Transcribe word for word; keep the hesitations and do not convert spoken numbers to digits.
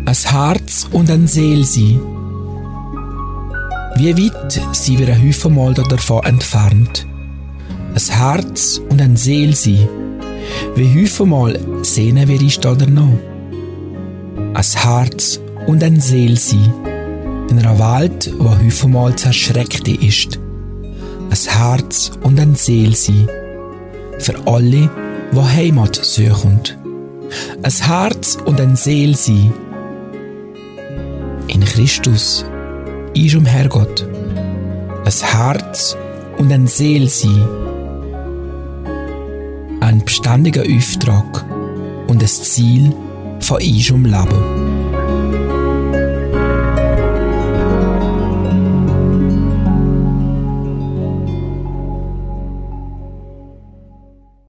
ein Herz und eine Seele sein. Wie weit sind wir ein Häufenmal davon entfernt? Ein Herz und eine Seele sein. Wie häufenmal sehnen wir uns danach? Ein Herz und eine Seele sein. In einer Welt, die häufenmal zerschreckt ist. Ein Herz und eine Seele sein. Für alle, die Heimat suchen. Ein Herz und eine Seele sein. In Christus, unserem Herrgott. Ein Herz und eine Seele sein. Ein beständiger Auftrag und ein Ziel von unserem Leben.